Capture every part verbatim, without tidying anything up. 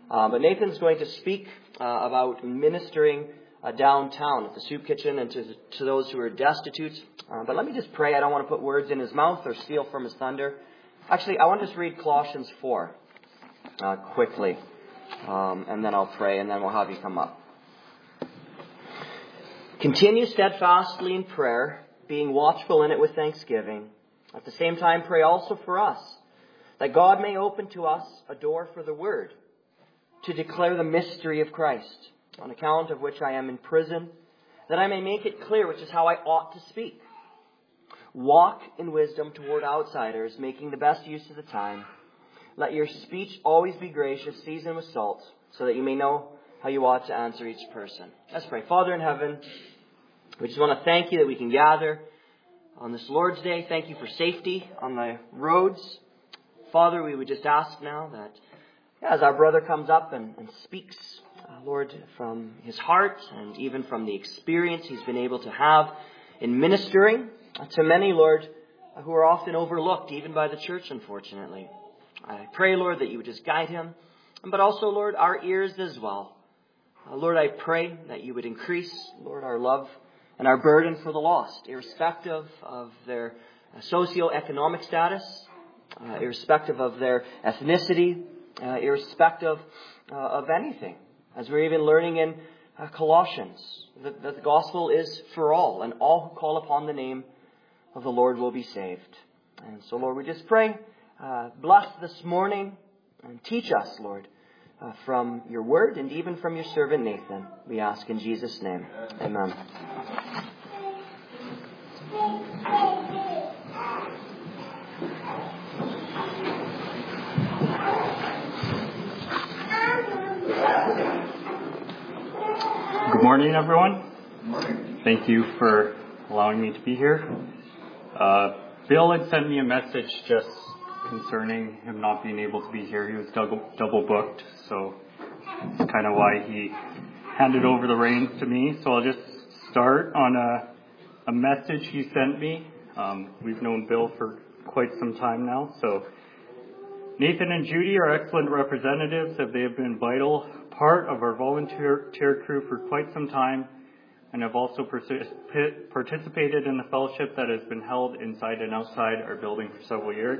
Uh, but Nathan's going to speak uh, about ministering uh, downtown at the Soup Kitchen and to, to those who are destitute. Uh, but let me just pray. I don't want to put words in his mouth or steal from his thunder. Actually, I want to just read Colossians four uh, quickly, um, and then I'll pray, and then we'll have you come up. Continue steadfastly in prayer, being watchful in it with thanksgiving. At the same time, pray also for us, that God may open to us a door for the word, to declare the mystery of Christ, on account of which I am in prison, that I may make it clear which is how I ought to speak. Walk in wisdom toward outsiders, making the best use of the time. Let your speech always be gracious, seasoned with salt, so that you may know how you ought to answer each person. Let's pray. Father in heaven, we just want to thank you that we can gather on this Lord's Day. Thank you for safety on the roads. Father, we would just ask now that yeah, as our brother comes up and, and speaks, uh, Lord, from his heart and even from the experience he's been able to have in ministering to many, Lord, who are often overlooked, even by the church, unfortunately. I pray, Lord, that you would just guide him, but also, Lord, our ears as well. Uh, Lord, I pray that you would increase, Lord, our love and our burden for the lost, irrespective of their socioeconomic status, uh, irrespective of their ethnicity, uh, irrespective uh, of anything. As we're even learning in uh, Colossians, that, that the gospel is for all, and all who call upon the name of the Lord will be saved. And so, Lord, we just pray, uh, bless this morning and teach us, Lord, uh, from your word and even from your servant Nathan. We ask in Jesus' name. Amen. Good morning, everyone. Good morning. Thank you for allowing me to be here. Uh, Bill had sent me a message just concerning him not being able to be here. He was double, double booked, so that's kind of why he handed over the reins to me. So I'll just start on a, a message he sent me. Um, we've known Bill for quite some time now, so Nathan and Judy are excellent representatives, as they have been vital part of our volunteer crew for quite some time, and have also participated in the fellowship that has been held inside and outside our building for several years.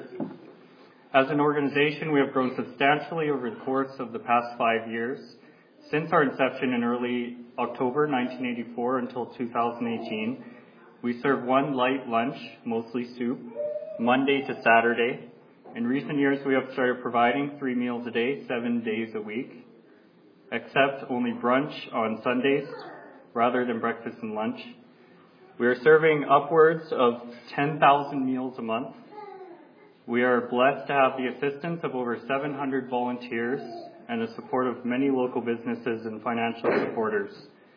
As an organization, we have grown substantially over the course of the past five years. Since our inception in early October nineteen eighty-four until two thousand eighteen, we serve one light lunch, mostly soup, Monday to Saturday. In recent years, we have started providing three meals a day, seven days a week, except only brunch on Sundays rather than breakfast and lunch. We are serving upwards of ten thousand meals a month. We are blessed to have the assistance of over seven hundred volunteers and the support of many local businesses and financial supporters.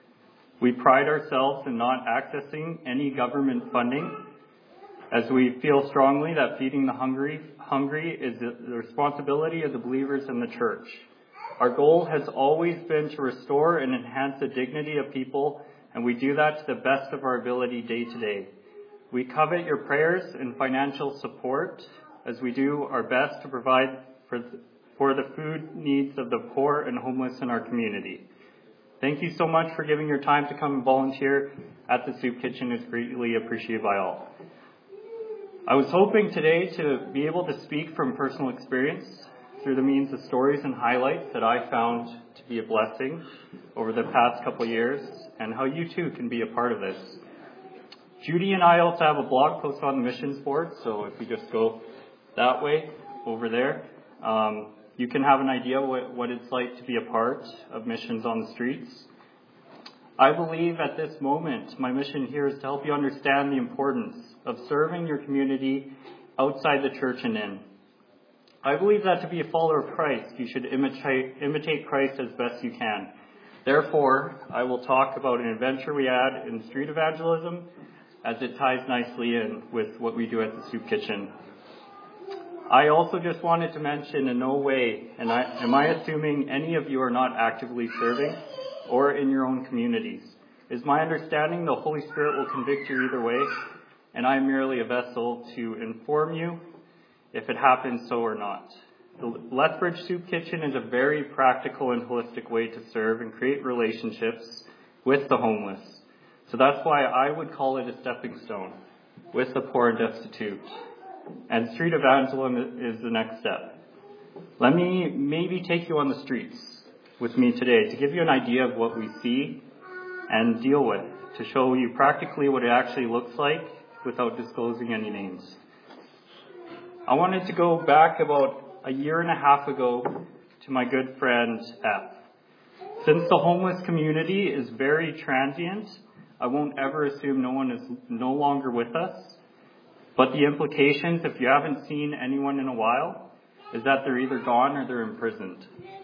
We pride ourselves in not accessing any government funding, as we feel strongly that feeding the hungry, hungry is the responsibility of the believers in the church. Our goal has always been to restore and enhance the dignity of people, and we do that to the best of our ability day to day. We covet your prayers and financial support as we do our best to provide for, for the food needs of the poor and homeless in our community. Thank you so much for giving your time to come and volunteer at the Soup Kitchen. It's greatly appreciated by all. I was hoping today to be able to speak from personal experience through the means of stories and highlights that I found to be a blessing over the past couple of years, and how you too can be a part of this. Judy and I also have a blog post on the missions board, so if you just go that way over there, um, you can have an idea what, what it's like to be a part of missions on the streets. I believe at this moment my mission here is to help you understand the importance of serving your community outside the church and in. I believe that to be a follower of Christ, you should imitate, imitate Christ as best you can. Therefore, I will talk about an adventure we had in street evangelism, as it ties nicely in with what we do at the Soup Kitchen. I also just wanted to mention, in no way and I, am I assuming any of you are not actively serving or in your own communities. It's my understanding the Holy Spirit will convict you either way, and I am merely a vessel to inform you if it happens so or not. The Lethbridge Soup Kitchen is a very practical and holistic way to serve and create relationships with the homeless. So that's why I would call it a stepping stone with the poor and destitute. And street evangelism is the next step. Let me maybe take you on the streets with me today to give you an idea of what we see and deal with, to show you practically what it actually looks like without disclosing any names. I wanted to go back about a year and a half ago to my good friend F. Since the homeless community is very transient, I won't ever assume no one is no longer with us. But the implications, if you haven't seen anyone in a while, is that they're either gone or they're imprisoned.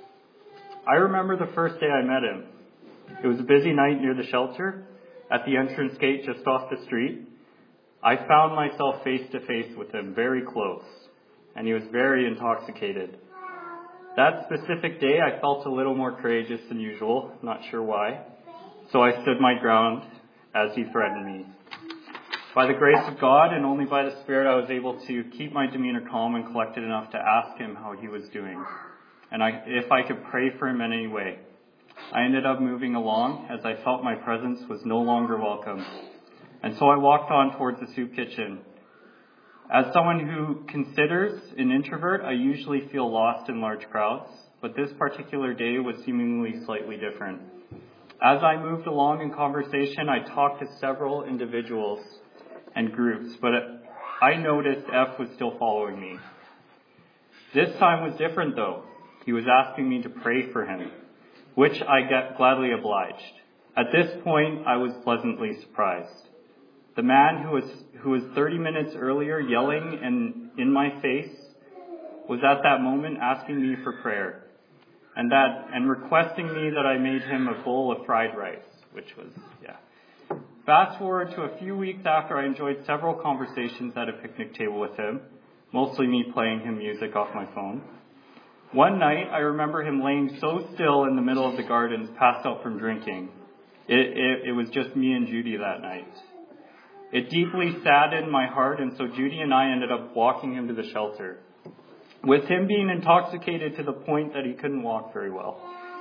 I remember the first day I met him. It was a busy night near the shelter at the entrance gate just off the street. I found myself face to face with him, very close, and he was very intoxicated. That specific day, I felt a little more courageous than usual, not sure why. So I stood my ground as he threatened me. By the grace of God and only by the Spirit, I was able to keep my demeanor calm and collected enough to ask him how he was doing, and I, if I could pray for him in any way. I ended up moving along as I felt my presence was no longer welcome. And so I walked on towards the soup kitchen. As someone who considers an introvert, I usually feel lost in large crowds, but this particular day was seemingly slightly different. As I moved along in conversation, I talked to several individuals and groups, but I noticed F was still following me. This time was different though. He was asking me to pray for him, which I get gladly obliged. At this point, I was pleasantly surprised. The man who was who was thirty minutes earlier yelling and in my face was at that moment asking me for prayer, and that and requesting me that I made him a bowl of fried rice, which was yeah. Fast forward to a few weeks after I enjoyed several conversations at a picnic table with him, mostly me playing him music off my phone. One night, I remember him laying so still in the middle of the gardens, passed out from drinking. It, it, it was just me and Judy that night. It deeply saddened my heart, and so Judy and I ended up walking him to the shelter, with him being intoxicated to the point that he couldn't walk very well.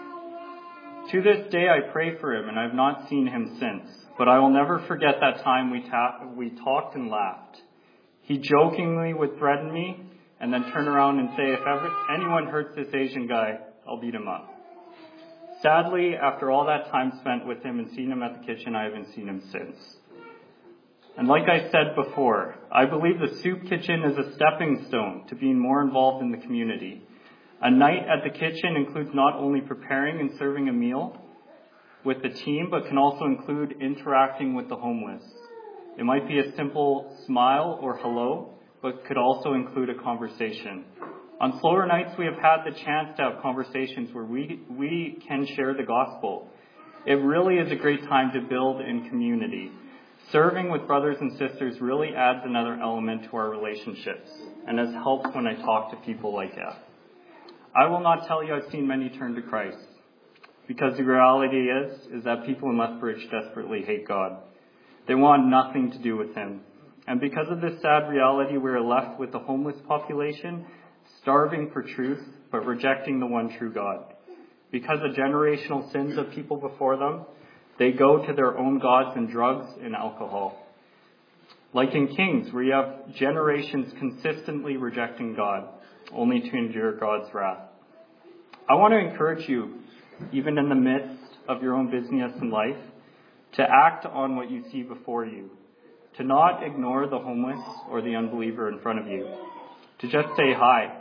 To this day, I pray for him, and I've not seen him since, but I will never forget that time we, ta- we talked and laughed. He jokingly would threaten me, and then turn around and say, if ever anyone hurts this Asian guy, I'll beat him up. Sadly, after all that time spent with him and seeing him at the kitchen, I haven't seen him since. And like I said before, I believe the soup kitchen is a stepping stone to being more involved in the community. A night at the kitchen includes not only preparing and serving a meal with the team, but can also include interacting with the homeless. It might be a simple smile or hello, but could also include a conversation. On slower nights, we have had the chance to have conversations where we we can share the gospel. It really is a great time to build in community. Serving with brothers and sisters really adds another element to our relationships and has helped when I talk to people like that. I will not tell you I've seen many turn to Christ, because the reality is, is that people in Lethbridge desperately hate God. They want nothing to do with him. And because of this sad reality, we are left with the homeless population starving for truth, but rejecting the one true God. Because of generational sins of people before them, they go to their own gods in drugs and alcohol. Like in Kings, where you have generations consistently rejecting God, only to endure God's wrath. I want to encourage you, even in the midst of your own busyness in life, to act on what you see before you. To not ignore the homeless or the unbeliever in front of you. To just say hi.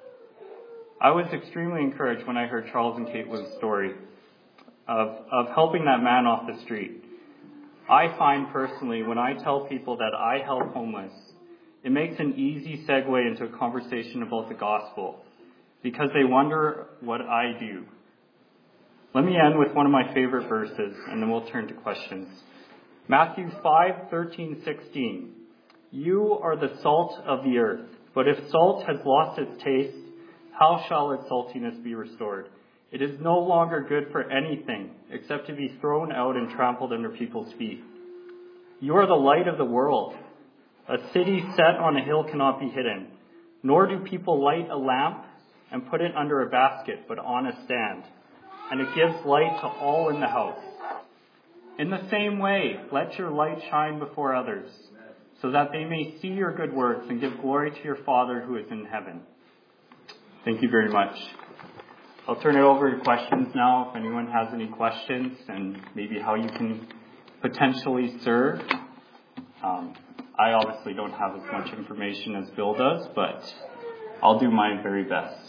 I was extremely encouraged when I heard Charles and Caitlin's story of, of helping that man off the street. I find personally, when I tell people that I help homeless, it makes an easy segue into a conversation about the gospel, because they wonder what I do. Let me end with one of my favorite verses, and then we'll turn to questions. Matthew five, thirteen, sixteen. You are the salt of the earth, but if salt has lost its taste, how shall its saltiness be restored? It is no longer good for anything except to be thrown out and trampled under people's feet. You are the light of the world. A city set on a hill cannot be hidden, nor do people light a lamp and put it under a basket, but on a stand, and it gives light to all in the house. In the same way, let your light shine before others, so that they may see your good works and give glory to your Father who is in heaven. Thank you very much. I'll turn it over to questions now, if anyone has any questions, and maybe how you can potentially serve. Um, I obviously don't have as much information as Bill does, but I'll do my very best.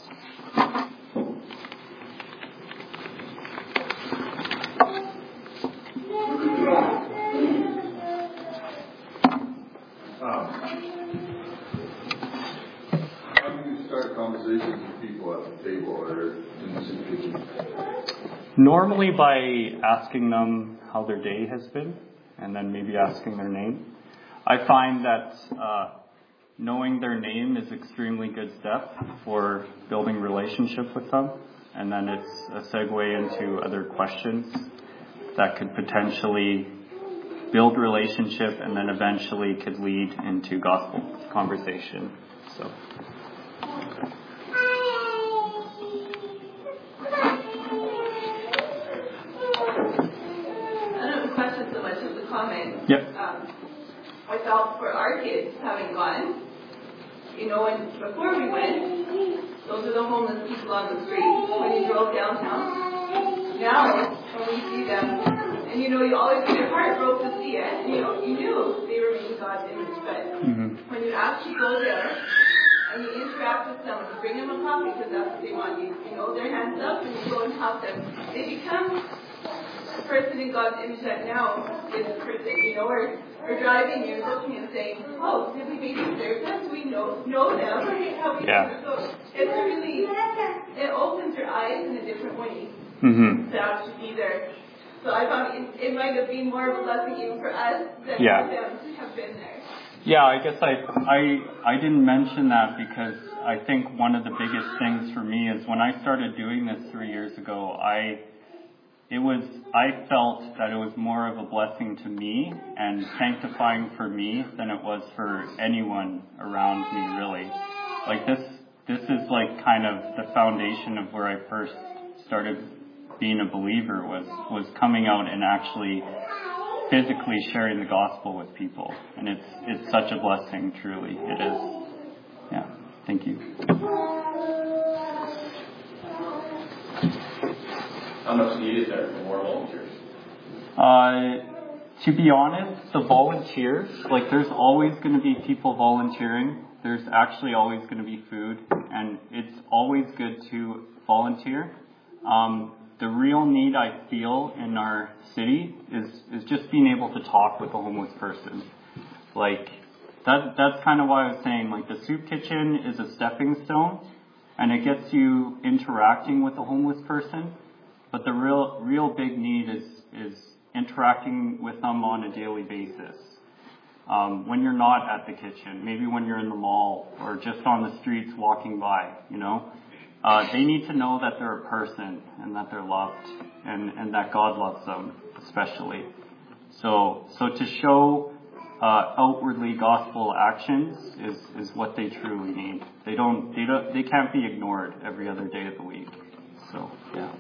Conversations with people at the table or in the situation? Normally by asking them how their day has been, and then maybe asking their name. I find that uh, knowing their name is extremely good step for building relationship with them, and then it's a segue into other questions that could potentially build relationship, and then eventually could lead into gospel conversation. So. Comment. Yep. Um, I felt for our kids having gone, you know, and before we went, those are the homeless people on the street when you drove downtown. Now, when we see them, and you know, you always get your heart broke to see it, and you know, you knew they were making God's image, but mm-hmm. when you actually go there and you interact with someone, you bring them a coffee because that's what they want. You, you know, their hands up and you go and help them. They become person in God's image that now is a person, you know, or, or driving, you're looking and saying, oh, did we maybe serve them? Do we know know them? How we yeah. So it's really, it opens your eyes in a different way mm-hmm. to actually be there. So I found it, it might have been more of a blessing even for us than yeah. for them to have been there. Yeah, I guess I, I I didn't mention that because I think one of the biggest things for me is when I started doing this three years ago, I It was, I felt that it was more of a blessing to me and sanctifying for me than it was for anyone around me, really. Like this, this is like kind of the foundation of where I first started being a believer was, was coming out and actually physically sharing the gospel with people. And it's, it's such a blessing, truly. It is. Yeah. Thank you. How much need is there for more volunteers? Uh, to be honest, the volunteers, like there's always going to be people volunteering. There's actually always going to be food, and it's always good to volunteer. Um, the real need I feel in our city is, is just being able to talk with a homeless person. Like, that, that's kind of why I was saying, like, the soup kitchen is a stepping stone, and it gets you interacting with a homeless person. But the real, real big need is, is interacting with them on a daily basis. Um, when you're not at the kitchen, maybe when you're in the mall or just on the streets walking by, you know, uh, they need to know that they're a person and that they're loved and, and that God loves them, especially. So, so to show, uh, outwardly gospel actions is, is what they truly need. They don't, they don't, they can't be ignored every other day of the week. So, yeah.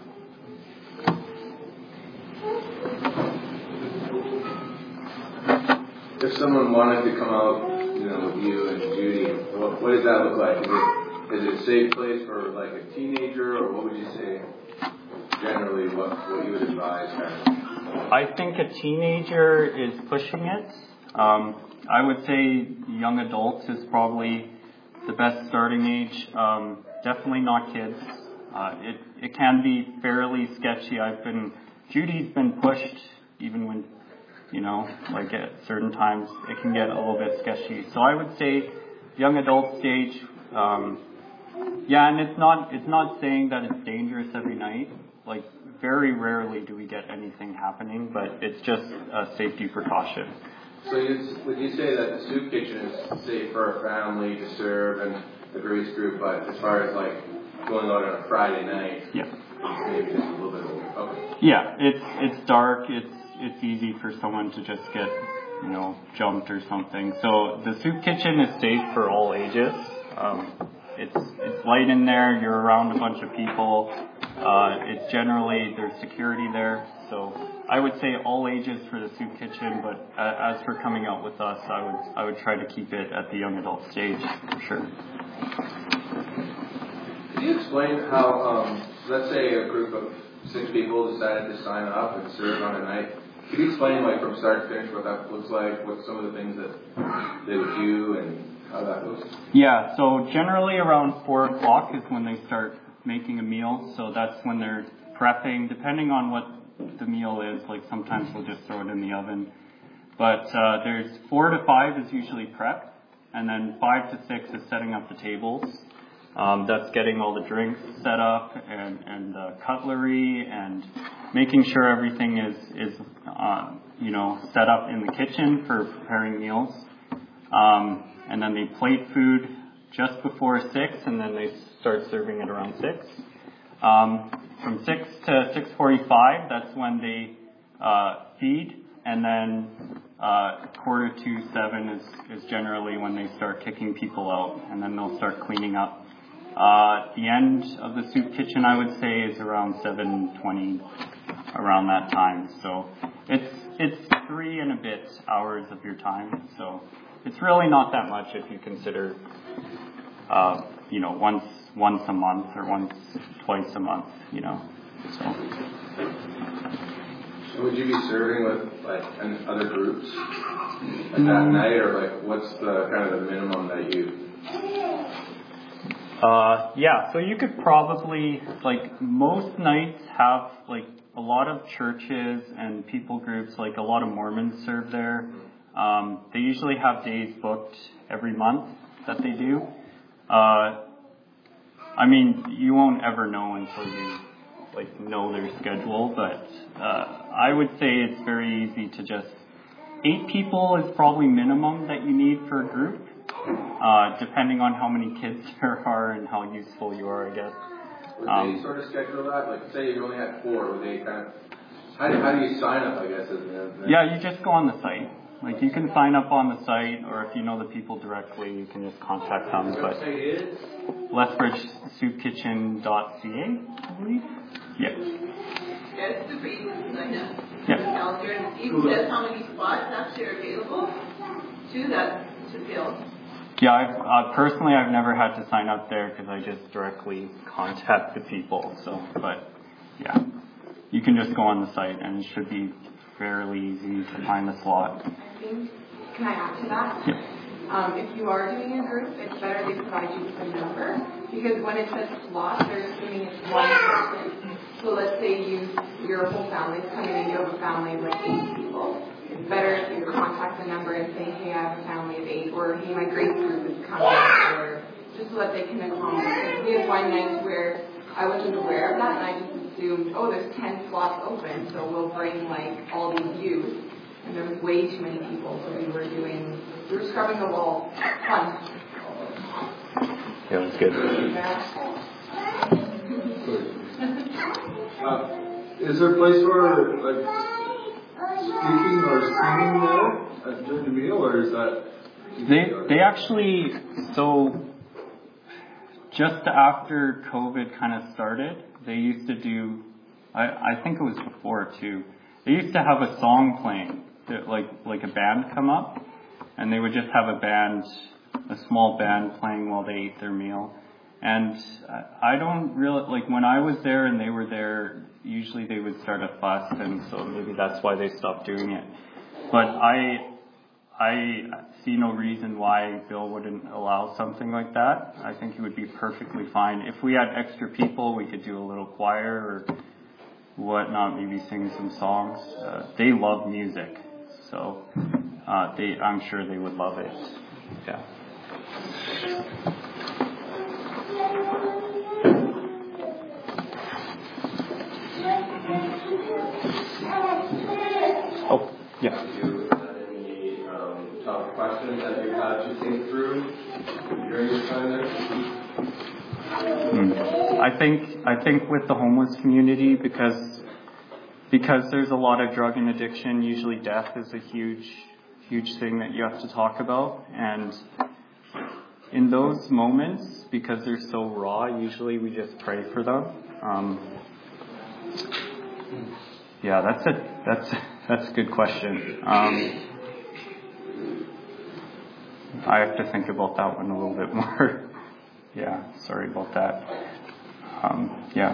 If someone wanted to come out, you know, with you and Judy, what, what does that look like? Is it, is it a safe place for like a teenager, or what would you say generally? What what you would advise? I think a teenager is pushing it. Um, I would say young adults is probably the best starting age. Um, definitely not kids. Uh, it it can be fairly sketchy. I've been Judy's been pushed even when. You know, like at certain times it can get a little bit sketchy. So I would say young adult stage, um, yeah, and it's not, it's not saying that it's dangerous every night. Like very rarely do we get anything happening, but it's just a safety precaution. So you, would you say that the soup kitchen is safe for a family to serve and the grace group, but as far as like going out on a Friday night, yeah, maybe just a little bit over. Okay. Yeah, it's, it's dark, it's, it's easy for someone to just get, you know, jumped or something. So the soup kitchen is safe for all ages. Um, it's it's light in there, you're around a bunch of people. Uh, it's generally, there's security there. So I would say all ages for the soup kitchen, but uh, as for coming out with us, I would I would try to keep it at the young adult stage for sure. Could you explain how, um, let's say a group of six people decided to sign up and serve on a night? Could you explain, like, from start to finish what that looks like, what some of the things that they would do, and how that goes? Yeah, so generally around four o'clock is when they start making a meal. So that's when they're prepping, depending on what the meal is. Like sometimes we'll just throw it in the oven. But uh, there's four to five is usually prep, and then five to six is setting up the tables. Um, that's getting all the drinks set up and, and the cutlery and making sure everything is, is uh, you know, set up in the kitchen for preparing meals. Um, and then they plate food just before six, and then they start serving it around six. Um, from six to six forty-five, that's when they uh, feed, and then uh, quarter to seven is, is generally when they start kicking people out, and then they'll start cleaning up. Uh, the end of the soup kitchen, I would say, is around seven twenty, around that time. So it's it's three and a bit hours of your time. So it's really not that much if you consider, uh, you know, once once a month or once twice a month, you know. So. So would you be serving with like other groups like that night, or like what's the kind of the minimum that you? Uh, yeah, so you could probably, like, most nights have, like, a lot of churches and people groups, like, a lot of Mormons serve there. Um, they usually have days booked every month that they do. Uh, I mean, you won't ever know until you, like, know their schedule, but uh, I would say it's very easy to just, eight people is probably minimum that you need for a group. Uh, depending on how many kids there are and how useful you are, I guess. Would Um, they sort of schedule that? Like, say you only had four, would they kind of, how do, how do you sign up, I guess? Is the, yeah, you just go on the site. Like, you can sign up on the site, or if you know the people directly, you can just contact them. the But website is? lethbridge soup kitchen dot c a, I believe. Yeah. Yeah, it's super easy to sign up. Yeah. The calendar, and even says how many spots actually are available to that to fill. Yeah, I've, uh, personally, I've never had to sign up there because I just directly contact the people. So, but yeah, you can just go on the site and it should be fairly easy to find the slot. I think, can I add to that? Yeah. Um, if you are doing a group, it's better they provide you with a number, because when it says slot, they're assuming it's one person. So let's say you, your whole family's coming in, you have a family of like eight people. It's better if you contact the number and say, hey, I have a family of eight, or hey, my grace group is coming, or just so that they can accommodate. Because we had one night where I wasn't aware of that, and I just assumed, oh, there's ten slots open, so we'll bring like all these youth. And there was way too many people, so we were doing, we were scrubbing the wall. Fun. Yeah, that's good. Uh, is there a place for like speaking or singing there uh, during the meal, or is that? They they actually, so just after COVID kind of started, they used to do, I, I think it was before too, they used to have a song playing, that, like like a band come up, and they would just have a band, a small band playing while they ate their meal. And I don't really, like when I was there and they were there, usually they would start a fuss, and so maybe that's why they stopped doing it. But I, I see no reason why Bill wouldn't allow something like that. I think he would be perfectly fine. If we had extra people, we could do a little choir or whatnot, maybe sing some songs. Uh, they love music, so uh, they, I'm sure they would love it. Yeah. Oh, yeah. Do you have any um, tough questions that you've had to think through during your time there? Hmm. I think I think with the homeless community, because because there's a lot of drug and addiction, usually death is a huge huge thing that you have to talk about, and in those moments, because they're so raw, usually we just pray for them. Um, yeah, that's a that's that's a good question. Um, I have to think about that one a little bit more. Yeah, sorry about that. Um, yeah.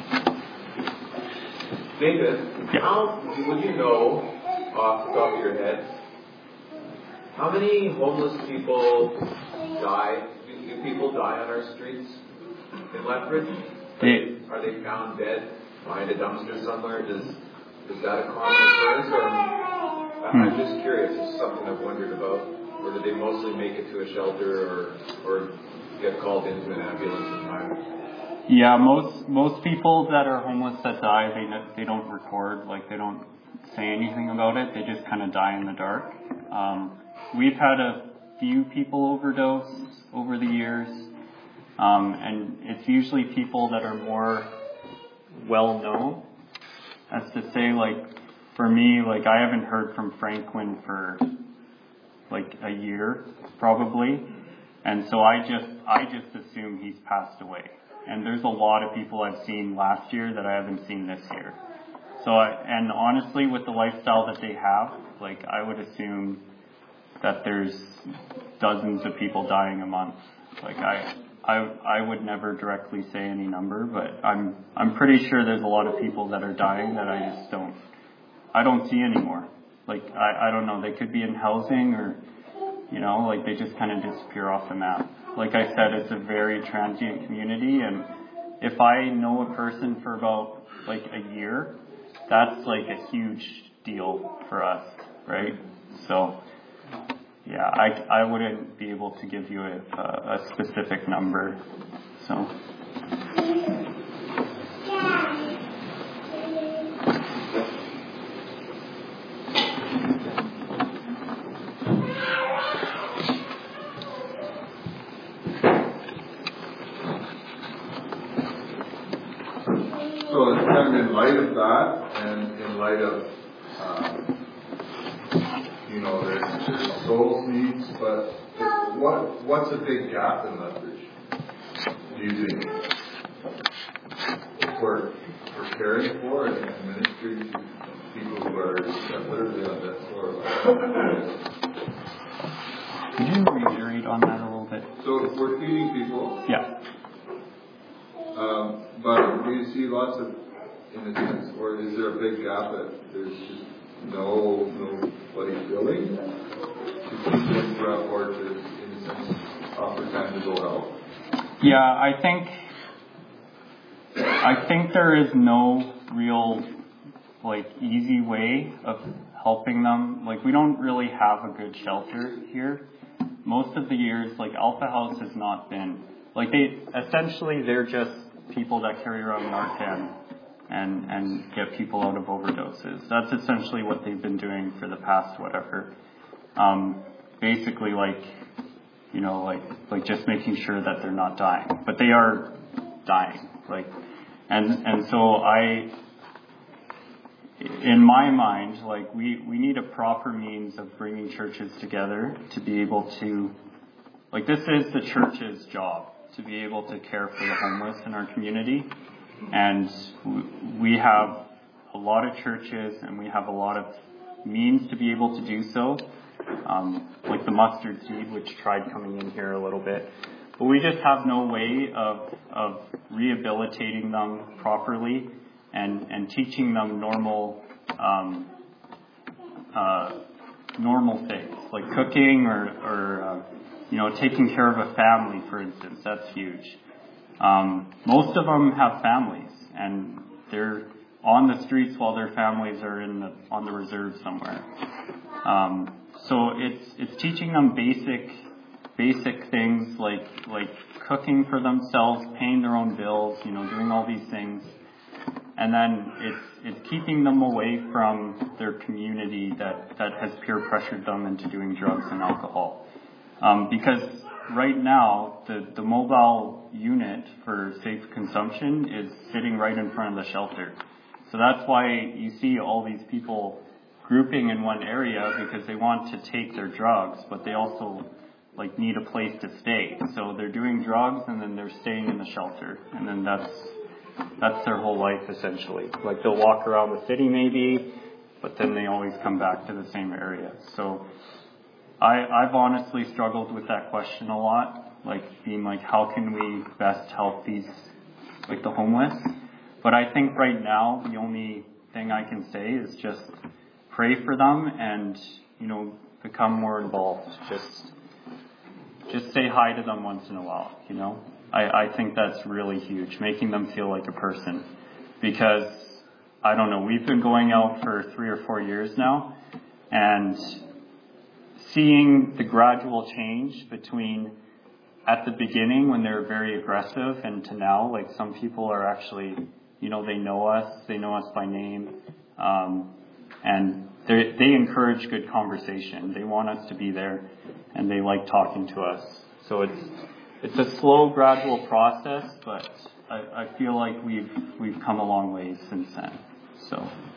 David, Yeah. how would you know off the top of your head how many homeless people die? Do, do people die on our streets in Lethbridge? They, Are they found dead behind a dumpster somewhere? Does is that a common occurrence? Or I- I'm just curious. It's something I've wondered about. Or do they mostly make it to a shelter, or or get called into an ambulance in time? yeah, most most people that are homeless that die, they no- they don't record, like they don't say anything about it. They just kind of die in the dark. Um, we've had a few people overdose over the years, um, and it's usually people that are more well known. As to say, like for me, like I haven't heard from Franklin for like a year probably, and so I just I just assume he's passed away. And there's a lot of people I've seen last year that I haven't seen this year. So I, and honestly, with the lifestyle that they have, like I would assume that there's dozens of people dying a month. Like I I I would never directly say any number, but I'm I'm pretty sure there's a lot of people that are dying that I just don't I don't see anymore. Like I I don't know, they could be in housing, or you know, like they just kind of disappear off the map. Like I said, it's a very transient community, and if I know a person for about like a year, that's like a huge deal for us, right? So yeah, I, I wouldn't be able to give you a, a specific number. So. So it's kind of in light of that, and in light of, um, you know, there's, there's souls needs, but what what's a big gap in Lethbridge, do you think, for, for caring for and, and ministry to people who are literally on that floor? Could you reiterate on that a little bit? So if we're feeding people, Yeah. Um, but do you see lots of, in a sense, or is there a big gap that there's just no nobody willing to keep them for or to, in a sense, offer tangible help? Yeah, I think I think there is no real like easy way of helping them. Like we don't really have a good shelter here. Most of the years, like Alpha House has not been like they essentially they're just people that carry around Narcan and and get people out of overdoses. That's essentially what they've been doing for the past whatever. Um, basically, like you know, like like just making sure that they're not dying, but they are dying. Like, and and so I, in my mind, like we we need a proper means of bringing churches together to be able to, like this is the church's job, to be able to care for the homeless in our community. And we have a lot of churches and we have a lot of means to be able to do so. Um, like the Mustard Seed, which tried coming in here a little bit. But we just have no way of of rehabilitating them properly and, and teaching them normal um, uh, normal things, like cooking or, or uh, you know, taking care of a family, for instance. That's huge. Um, most of them have families, and they're on the streets while their families are in the on the reserve somewhere. Um, so it's it's teaching them basic basic things like like cooking for themselves, paying their own bills, you know, doing all these things, and then it's it's keeping them away from their community that that has peer pressured them into doing drugs and alcohol. Um, because right now, the, the mobile unit for safe consumption is sitting right in front of the shelter. So that's why you see all these people grouping in one area, because they want to take their drugs, but they also like need a place to stay. So they're doing drugs and then they're staying in the shelter, and then that's that's their whole life essentially. Like they'll walk around the city maybe, but then they always come back to the same area. So I, I've honestly struggled with that question a lot, like being like, how can we best help these, like the homeless? But I think right now the only thing I can say is just pray for them and, you know, become more involved. Just, just say hi to them once in a while, you know. I, I think that's really huge, making them feel like a person. Because, I don't know, we've been going out for three or four years now, and seeing the gradual change between at the beginning when they were very aggressive and to now, like some people are actually, you know, they know us, they know us by name, um, and they they encourage good conversation. They want us to be there, and they like talking to us. So it's it's a slow, gradual process, but I, I feel like we've we've come a long way since then. So,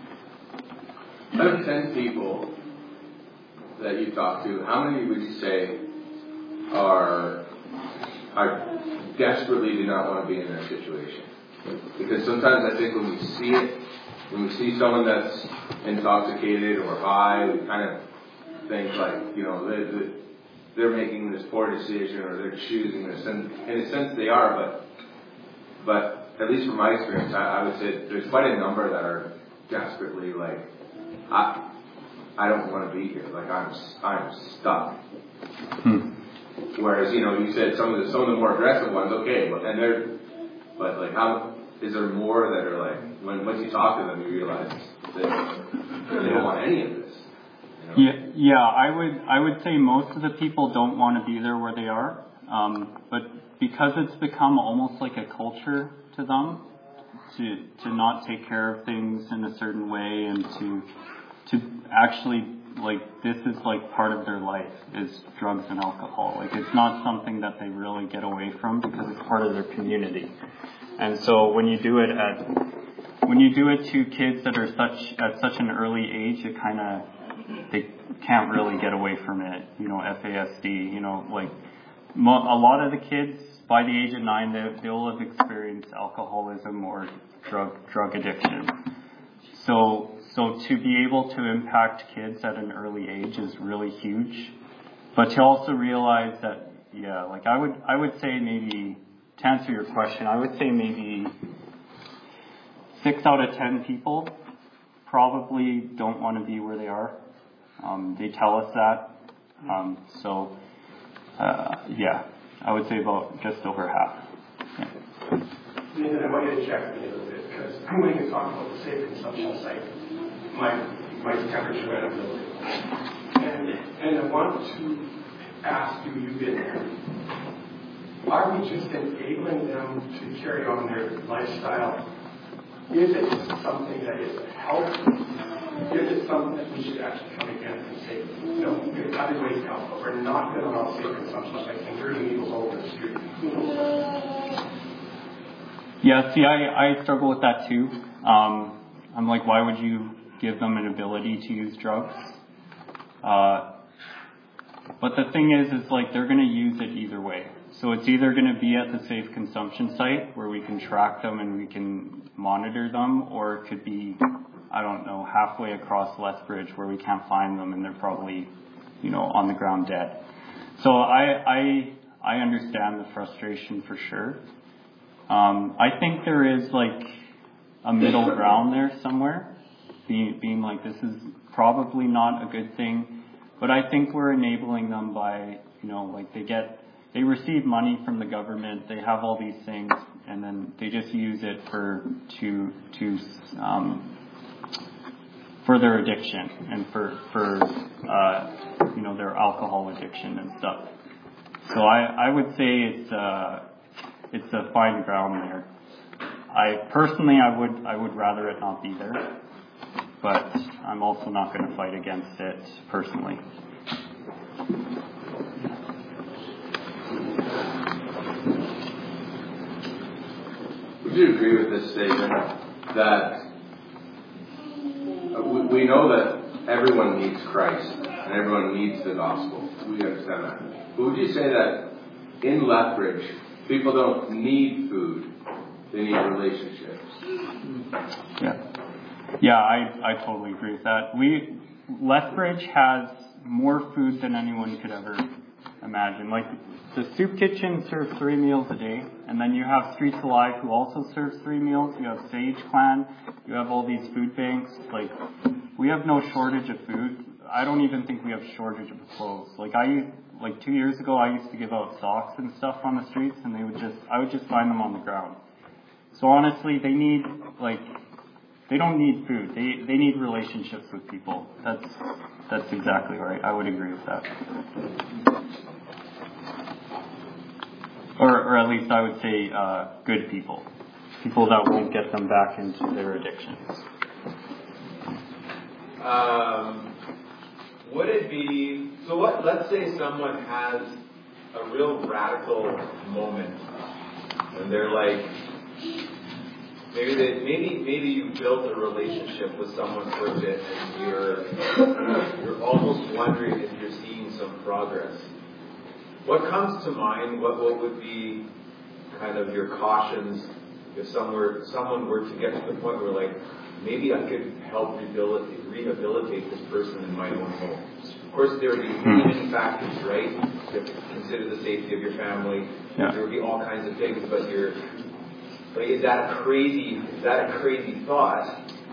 out of ten people that you talk to, how many would you say are are desperately do not want to be in that situation? Because sometimes I think when we see it, when we see someone that's intoxicated or high, we kind of think like, you know, they're, they're, they're making this poor decision or they're choosing this. And in a sense they are, but but at least from my experience, I, I would say there's quite a number that are desperately like, I I don't want to be here. Like I'm I'm stuck. Hmm. Whereas, you know, you said some of the some of the more aggressive ones, okay, but and they're but like how is there more that are like when once you talk to them you realize that they don't want any of this? You know? Yeah, yeah, I would I would say most of the people don't want to be there where they are, um, but because it's become almost like a culture to them to to not take care of things in a certain way and to to actually like this is like part of their life is drugs and alcohol. Like it's not something that they really get away from because it's part of their community. And so when you do it at when you do it to kids that are such at such an early age, it kind of they can't really get away from it. You know, F A S D. You know, like mo- a lot of the kids by the age of nine, they they'll have experienced alcoholism or drug drug addiction. So so to be able to impact kids at an early age is really huge. But to also realize that, yeah, like I would I would say maybe to answer your question, I would say maybe six out of ten people probably don't want to be where they are. Um, they tell us that. Um, so, uh, yeah, I would say about just over half. Yeah. Nathan, I want you to check me a little bit because when you talk about the safe consumption site, my my temperature went up a little bit. And, and I want to ask you, you've been there. Are we just enabling them to carry on their lifestyle? Is it something that is helpful? Is it something that we should actually come against and say, you know, we're going to cut waste out, but we're not going to allow safe consumption like and dirty needles over the street? Yeah, see, I, I struggle with that too. Um, I'm like, why would you give them an ability to use drugs? Uh, but the thing is, is like they're going to use it either way. So it's either going to be at the safe consumption site where we can track them and we can monitor them, or it could be, I don't know, halfway across Lethbridge where we can't find them and they're probably, you know, on the ground dead. So I I I understand the frustration for sure. Um, I think there is like a middle ground there somewhere, being being like this is probably not a good thing, but I think we're enabling them by, you know, like they get. They receive money from the government. They have all these things, and then they just use it for to to um, for their addiction and for for uh, you know their alcohol addiction and stuff. So I, I would say it's uh, it's a fine ground there. I personally I would I would rather it not be there, but I'm also not going to fight against it personally. Would you agree with this statement that we know that everyone needs Christ and everyone needs the gospel. We understand that. But would you say that in Lethbridge, people don't need food, they need relationships? Yeah. Yeah, I, I totally agree with that. We, Lethbridge has more food than anyone could ever imagine. Like, the soup kitchen serves three meals a day, and then you have Streets Alive who also serves three meals. You have Sage Clan, you have all these food banks. Like, we have no shortage of food. I don't even think we have shortage of clothes. Like, I, like two years ago, I used to give out socks and stuff on the streets, and they would just, I would just find them on the ground. So honestly, they need, like, they don't need food. They they need relationships with people. That's that's exactly right. I would agree with that. Or or at least I would say uh, good people. People that won't get them back into their addictions. Um, would it be, so what, let's say someone has a real radical moment and they're like, Maybe they, maybe maybe you built a relationship with someone for a bit, and you're you're almost wondering if you're seeing some progress. What comes to mind? What what would be kind of your cautions if someone someone were to get to the point where, like, maybe I could help rehabilitate rehabilitate this person in my own home? Of course, there would be many factors, right? You have to consider the safety of your family. Yeah. There would be all kinds of things, but you're Like, is that a crazy? Is that a crazy thought?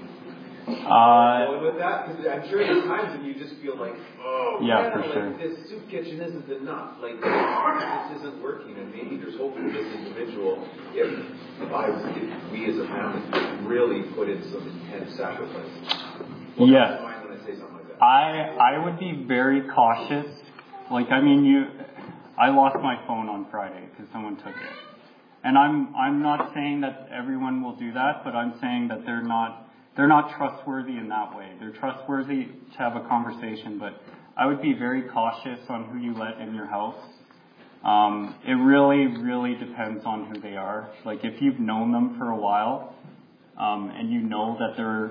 Uh, with that, because I'm sure there's times when you just feel like, oh, yeah, man, for like, sure. this soup kitchen isn't enough. Like, this isn't working, and maybe there's hope for this individual if, if I, if we as a family really put in some intense sacrifice. What yes. comes to mind when I say something like that? I I would be very cautious. Like, I mean, you, I lost my phone on Friday because someone took it. And I'm I'm not saying that everyone will do that, but I'm saying that they're not they're not trustworthy in that way. They're trustworthy to have a conversation, but I would be very cautious on who you let in your house. Um, it really, really depends on who they are. Like, if you've known them for a while, um, and you know that they're,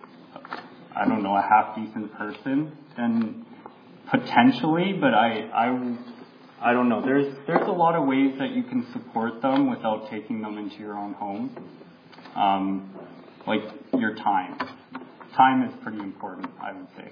I don't know, a half decent person, then potentially, but I I. I don't know. There's there's a lot of ways that you can support them without taking them into your own home. Um, like your time. Time is pretty important, I would say.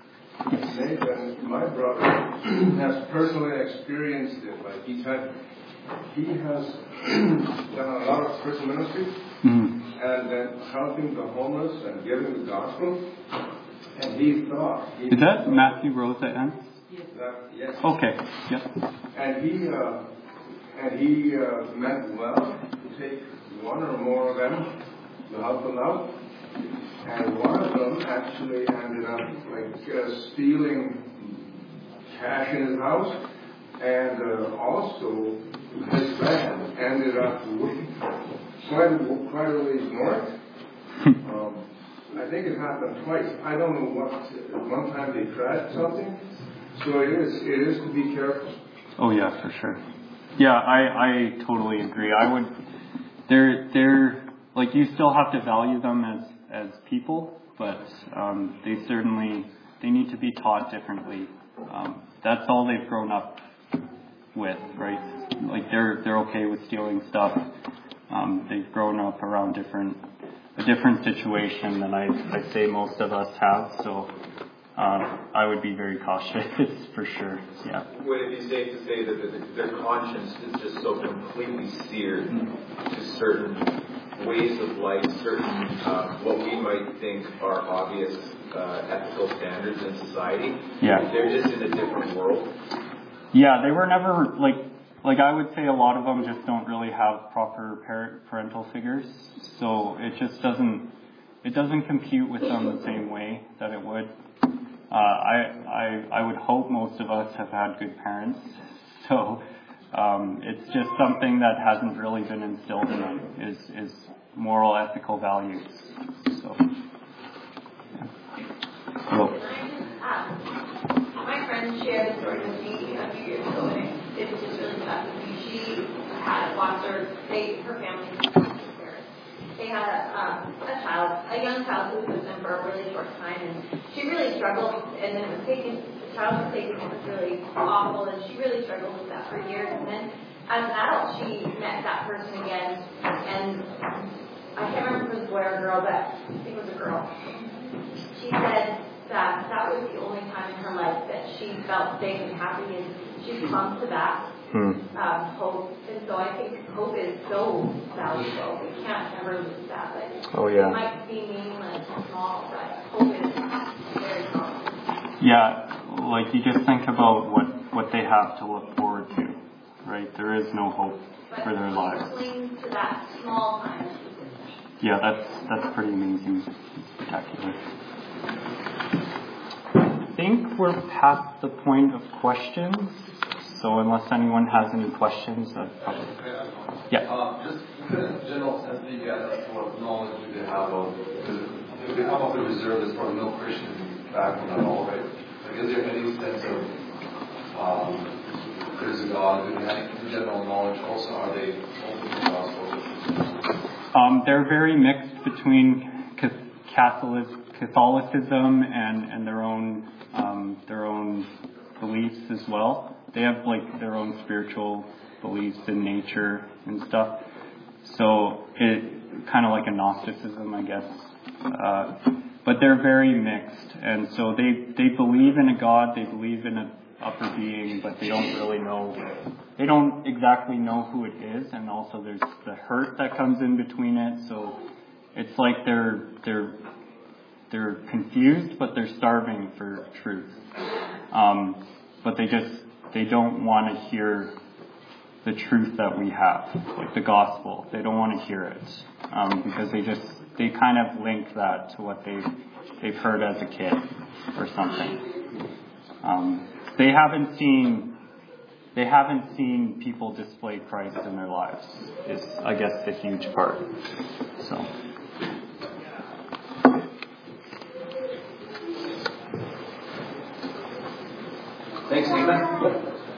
Nathan, my brother has personally experienced it. Like he's had, he has done a lot of prison ministry, mm-hmm. and then helping the homeless and giving the gospel. And he thought. He is that Matthew Rose at end? That, yes. Okay. Yep. And he uh, and he uh, meant well to take one or more of them to help them out. And one of them actually ended up like uh, stealing cash in his house, and uh, also his van ended up quite a, quite a ways north. um, I think it happened twice. I don't know what. One time they crashed something. So it is, it is to be careful. Oh yeah, for sure. Yeah, I, I totally agree. I would, they're, they're, like, you still have to value them as, as people, but, um, they certainly, they need to be taught differently. Um, that's all they've grown up with, right? Like, they're, they're okay with stealing stuff. Um, they've grown up around different, a different situation than I, I say most of us have, so, Uh, I would be very cautious, for sure, yeah. Would it be safe to say that the, their conscience is just so completely seared mm-hmm. to certain ways of life, certain uh, what we might think are obvious uh, ethical standards in society? Yeah. They're just in a different world? Yeah, they were never, like, like I would say a lot of them just don't really have proper parent, parental figures, so it just doesn't, it doesn't compute with them the same way that it would. Uh, I, I, I would hope most of us have had good parents, so um, it's just something that hasn't really been instilled in them, is, is moral, ethical values. So, yeah. Hello. Um, my friend shared a story with me a few years ago, and it, it was just really tough with me. She had lost her, they, her family, they had a, um, a child, a young child who was with them for a really short time, and she really struggled, and then it was taken, the child was taken, it was really awful, and she really struggled with that for years, and then as an adult, she met that person again, and I can't remember if it was a boy or a girl, but I think it was a girl. She said that that was the only time in her life that she felt safe and happy, and she clung to that hmm. um, hope. And so I think hope is so valuable. We can't ever lose that. But oh, yeah. It might be meaningless and small, but hope is very strong. Yeah, like you just think about what, what they have to look forward to, right? There is no hope but for their lives. Cling to that small time. Yeah, that's that's pretty amazing. Spectacular. I think we're past the point of questions. So unless anyone has any questions, I'd probably... Yeah. Uh, just a general sense that you get as to what knowledge do they have of, because if they come off the reserve, there's probably no Christian background at all, right? Like, is there any sense of um, there's a God? Do they have any general knowledge? Also, are they open to the gospel? Um, they're very mixed between Catholic, Catholicism and, and their own um, their own beliefs as well. They have like their own spiritual beliefs in nature and stuff. So it kind of like a Gnosticism, I guess. Uh, but they're very mixed, and so they they believe in a God, they believe in an upper being, but they don't really know. They don't exactly know who it is, and also there's the hurt that comes in between it. So it's like they're they're they're confused, but they're starving for truth. Um, but they just they don't want to hear the truth that we have, like the gospel. They don't want to hear it um, because they just they kind of link that to what they've they've heard as a kid or something. Um, they haven't seen. They haven't seen people display Christ in their lives, is, I guess, the huge part. So. Thanks, Nathan.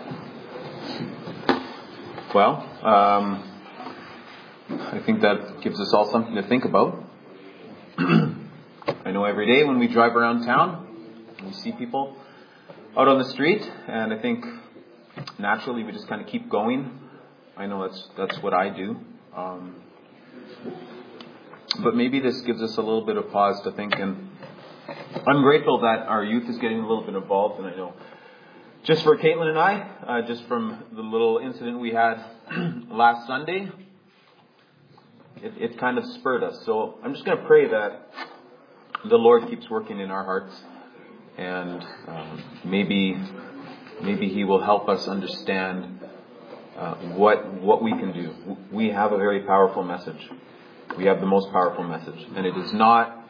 Well, um, I think that gives us all something to think about. I know every day when we drive around town, we see people out on the street, and I think naturally we just kind of keep going. I know that's that's what I do. Um, but maybe this gives us a little bit of pause to think, and I'm grateful that our youth is getting a little bit involved, and I know just for Caitlin and I, uh, just from the little incident we had last Sunday, it, it kind of spurred us. So I'm just going to pray that the Lord keeps working in our hearts, and um, maybe maybe He will help us understand uh, what what we can do. We have a very powerful message. We have the most powerful message, and it is not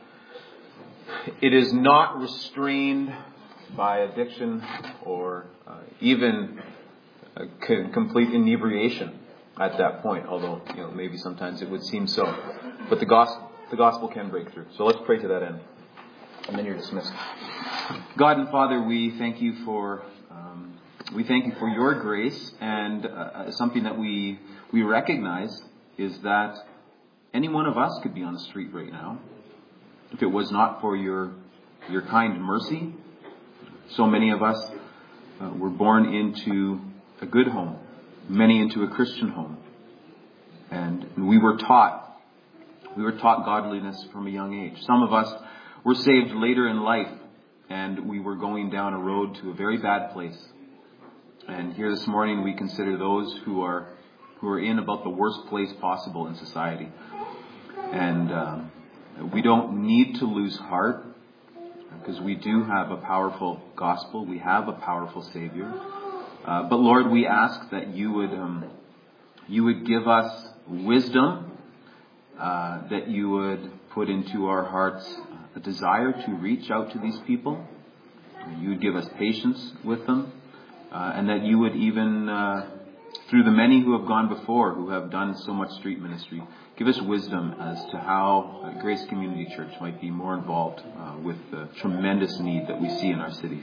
it is not restrained by addiction or uh, even uh, c- complete inebriation at that point. Although you know maybe sometimes it would seem so, but the gospel the gospel can break through. So let's pray to that end, and then you're dismissed. God and Father, we thank you for um, we thank you for your grace, and uh, something that we we recognize is that any one of us could be on the street right now if it was not for your your kind mercy. So many of us uh, were born into a good home, many into a Christian home, and we were taught we were taught godliness from a young age. Some of us were saved later in life, and we were going down a road to a very bad place. And here this morning we consider those who are who are in about the worst place possible in society. And um, we don't need to lose heart, because we do have a powerful gospel. We have a powerful Savior. Uh, but Lord, we ask that you would um, you would give us wisdom, uh, that you would put into our hearts a desire to reach out to these people. You would give us patience with them, uh, and that you would even, uh, through the many who have gone before, who have done so much street ministry, give us wisdom as to how uh, Grace Community Church might be more involved uh, with the tremendous need that we see in our city.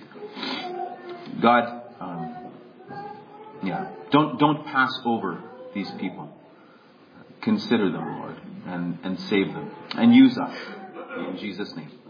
God, um, yeah, don't don't pass over these people. Consider them, Lord, and, and save them. And use us. In Jesus' name.